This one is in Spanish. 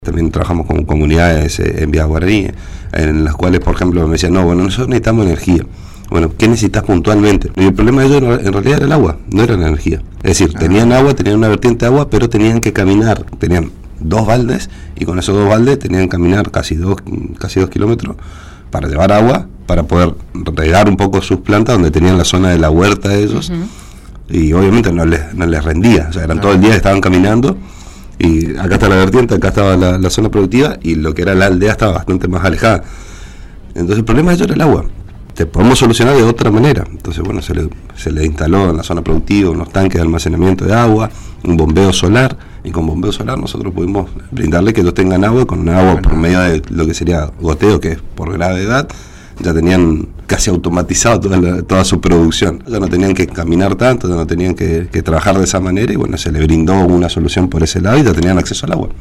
También trabajamos con comunidades en Villa Guaraní, en las cuales, por ejemplo, me decían, no, bueno, nosotros necesitamos energía. Bueno, ¿qué necesitas puntualmente? Y el problema de ellos en realidad era el agua, no era la energía. Es decir, tenían agua, tenían una vertiente de agua, pero tenían que caminar. Tenían 2 baldes y con esos 2 baldes tenían que caminar casi 2 kilómetros para llevar agua, para poder regar un poco sus plantas donde tenían la zona de la huerta de ellos. Y obviamente no les rendía, o sea, eran todo el día que estaban caminando. Y acá está la vertiente, acá estaba la zona productiva y lo que era la aldea estaba bastante más alejada. Entonces el problema de ello era el agua. Te podemos solucionar de otra manera. Entonces, bueno, se le instaló en la zona productiva unos tanques de almacenamiento de agua, un bombeo solar, y con bombeo solar nosotros pudimos brindarle que ellos tengan agua, con agua por medio de lo que sería goteo, que es por gravedad. Ya tenían casi automatizado toda su producción. Ya no tenían que caminar tanto, ya no tenían que trabajar de esa manera, y bueno, se le brindó una solución por ese lado y ya tenían acceso al agua.